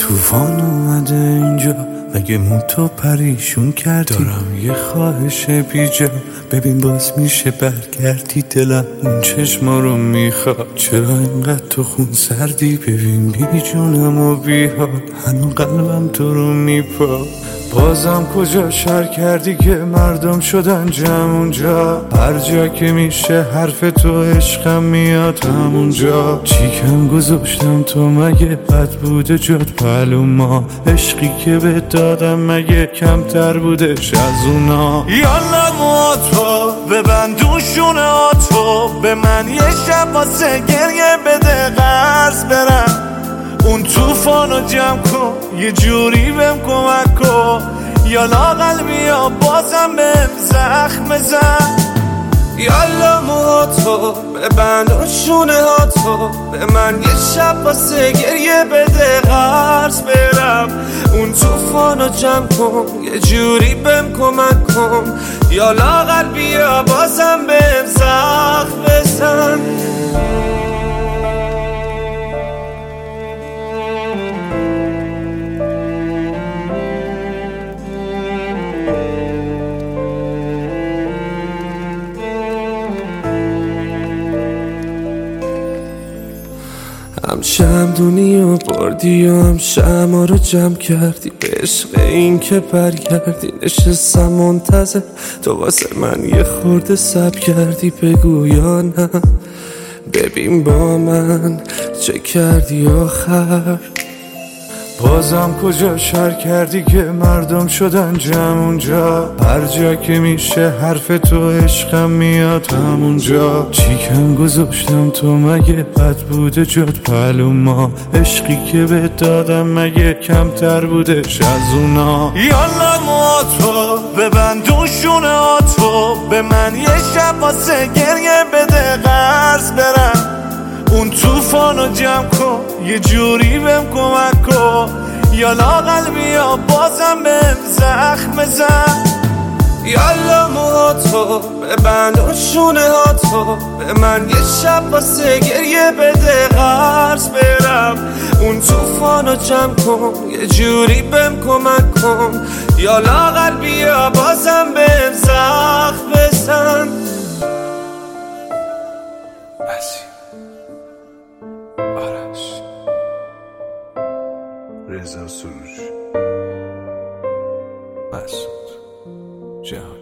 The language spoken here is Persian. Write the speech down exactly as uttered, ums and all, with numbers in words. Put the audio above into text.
طوفان اومده اینجا، مگه موتو پریشون کردی؟ دارم یه خواهش بیجا، ببین باز میشه برگردی. دلم اون چشما رو میخواد، چرا اینقدر تو خون سردی؟ ببین بی جونم و بی حال، هنو قلبم تو رو میپا. بازم کجا شر کردی که مردم شدن جمع اونجا؟ هر جا که میشه حرف تو عشقم میاد همونجا. چیکم گذاشتم تو مگه بد بوده جد پلو ما؟ عشقی که به دادم مگه کمتر بودش از اونا؟ یالا موتو ببند دوشونه آتو، به من یه شب واسه گریه بده قرض برم. اون توفانو جمع کن یه جوری بهم کمک کن، یالا قلبی ها بازم بهم زخم زن. یالا موهاتو ببند و شونه هاتو، به من یه شب واسه گریه بده قرض برم. اون توفانو جمع کن یه جوری بهم کمک کن، یالا قلبی ها بازم بهم زخم بزن. هم شمدونی و بردی و هم شما رو جمع کردی، به عشق این که برگردی. نشستم منتظر تو واسه من یه خورده سب کردی، بگو یا نه؟ ببین با من چه کردی آخر؟ بازم کجا شر کردی که مردم شدن جمع اونجا؟ هر جا که میشه حرف تو عشقم میاد همونجا. چیکم گذاشتم تو مگه بد بوده جد پلو ما؟ عشقی که به دادم مگه کمتر بودش از اونا؟ یالا موتو ببند دوشونه آتو، به من یه شب واسه گریه بده قرض برم. اون توفانو جمع کن یه جوری بهم کمک کن، یالا قلبی ها بازم بهم زخم زن. یالا موهاتو ببند و شونه هاتو، به من یه شب واسه گریه بده قرض برم. اون توفانو جمع کن یه جوری بهم کمک کن، یالا قلبی ها بازم بهم زخم بزن. بسی آرش رضا سروش مسعود جهانی.